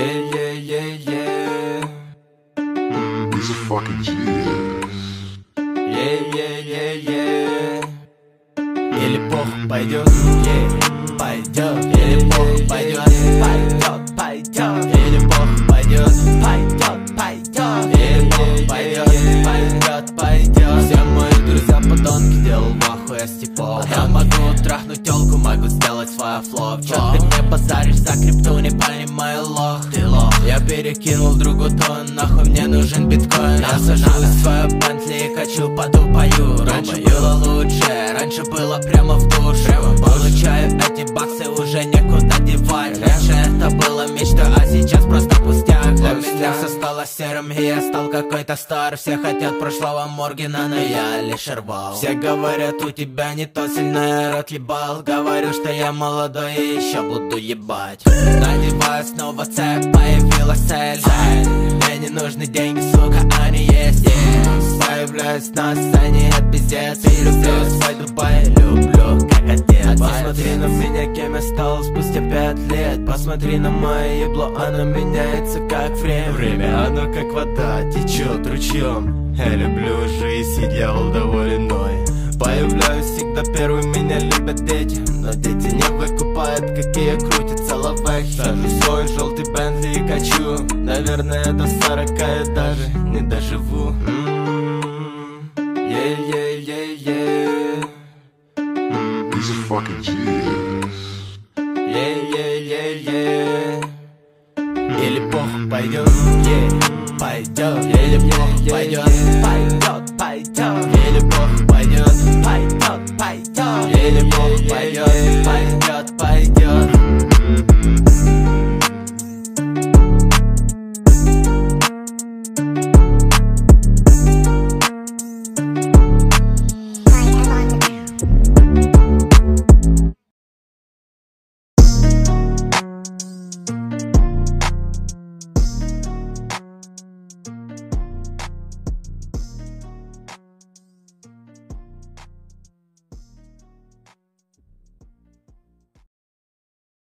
Yeah. He's a fucking genius. Yeah. Или похуй пойдет, пойдет. Или похуй пойдет, пойдет. Или похуй пойдет, пойдет. Или похуй пойдет, пойдет. Все мои друзья подонки, делал в ахуе с типов. Я могу трахнуть телку, могу сделать свой флоп. Чё ты мне базаришь за крипту, не понимаю, лох. Ты лох. Я перекинул другу тон, нахуй мне нужен биткоин. Я сажусь в свою Бентли и качу, поду, пою. Раньше было лучше, раньше было прямо в душе. Получаю эти баксы, уже некуда девать. Раньше это было мечтой, а сейчас просто пустяк. Для меня все стало серым, и я стал какой-то стар. Все хотят прошлого Моргена, но я лишь рвал. Все говорят, у тебя не то, сильно рот ебал. Говорю, что я молодой и еще буду ебать. Надеваю снова цепь, появилась цель. Мне не нужны деньги, сука, они есть. Появляюсь на сцене, это пиздец. Люблю свой Дубай, люблю как отец. Посмотри на меня, кем я стал спустя 5 лет. Посмотри на мое ебло, оно меняется как время. Время, оно как вода, течет ручьем. Я люблю жизнь, и дьявол доволен мной. Появляюсь всегда первый, меня любят дети. Но дети не выкупают, какие крутятся лавех. Сажу свой желтый Бентли и качу. Наверное, до 40 я даже не доживу. Yeah. He's a fucking genius. Yeah. Или похуй пойдет, пойдет. Или похуй пойдет, пойдет. Или похуй пойдет, пойдет. Или похуй пойдет,